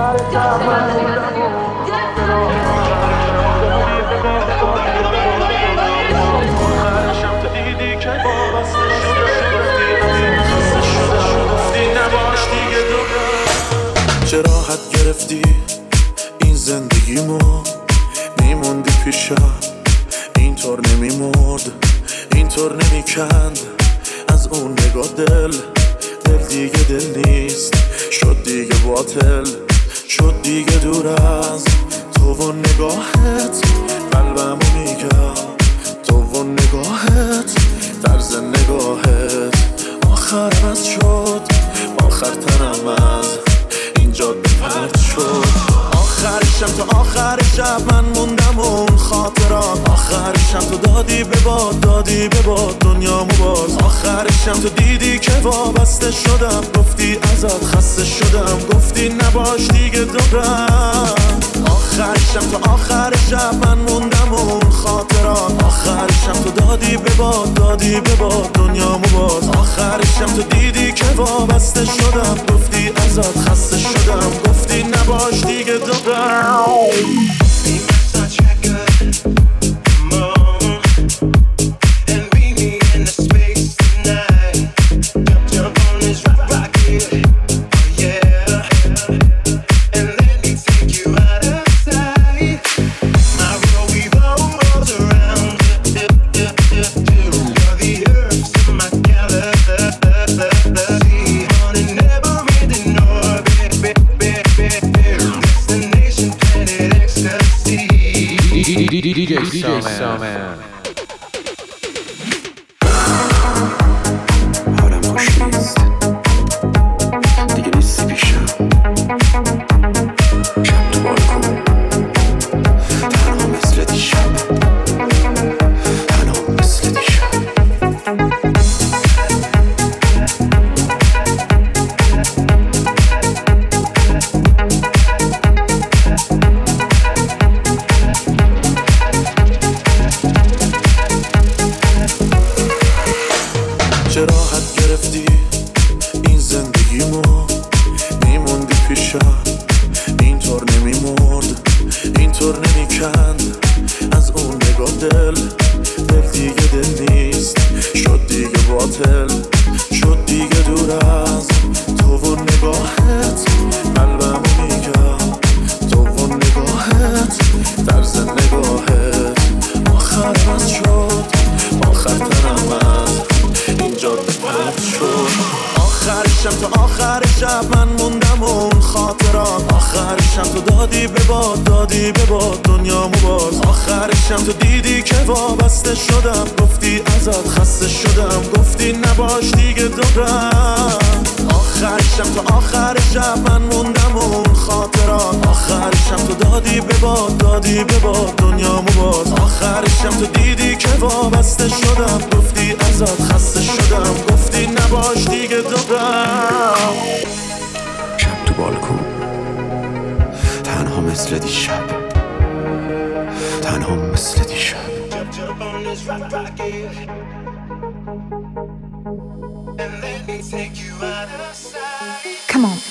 چه راحت گرفتی این زندگیمو، میموندی پیشم اینطور نمیمرد، اینطور نمیکند از اون نگاه دل دیگه دل نیست، شد دیگه باطل، شد دیگه دور از تو و نگاهت، قلبمو میگم تو و نگاهت، طرز نگاهت آخرم از شد، آخر تنم از این جاده پرد شد، آخرشم تا آخر شب من موندم اون خاطرات، آخرشم تو دادی به باد دنیامو باز، آخرشم تو دیدی که وابسته شدم، گفتی ازت خسته شدم، گفتی نباش دیگه دورم، آخرشم تا آخر شب من موندم اون خاطرات، آخرشم تو دادی به باد دنیامو باز، آخرشم تو دیدی که وابسته شدم، گفتی ازت خسته شدم، گفتی نباش دیگه دورم. DJ Sawman. حالم خوش نیست دیگه، نیستی پیشم، شب تو بالکن تنها مثل دیشب، تنها مثل دیشب. چه راحت گرفتی این زندگیمو، میموندی پیشم اینطور نمیمرد، اینطور نمیکند از اون نگاه دل دیگه دل نیست، شد دیگه باطل، شد دیگه دور از تو و نگاهت، قلبمو میگم تو و نگاهت، طرز نگاهت آخر از شد، آخر تنم از این جاده پرد شد، آخرشم تا آخر شب من موندم اون خاطرات، آخرشم تو دادی به باد دنیامو باز، آخرشم تو دیدی که وابسته شدم، گفتی ازت خسته شدم، گفتی نباش دیگه دورم، آخرشم تا آخر شب من موندم اون خاطرات، آخرشم تو دادی به باد دنیامو باز، آخرشم تو دیدی که وابسته شدم، گفتی ازت خسته شدم، گفتی نباش دیگه دورم. شب تو بالکن تنها مثل دیشب، تنها مثل دیشب. Come on.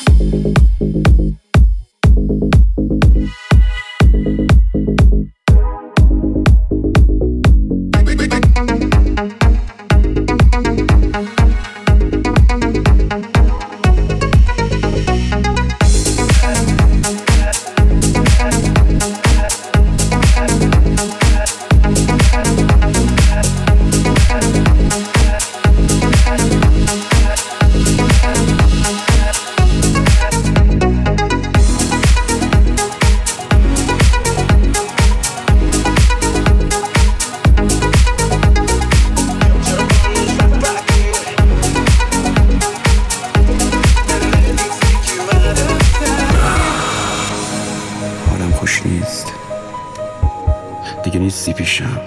خوش نیست دیگه، نیستی پیشم،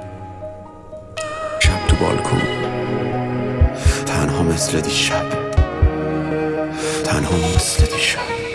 شب تو بالکن تنها مثل دیشب، تنها مثل دیشب.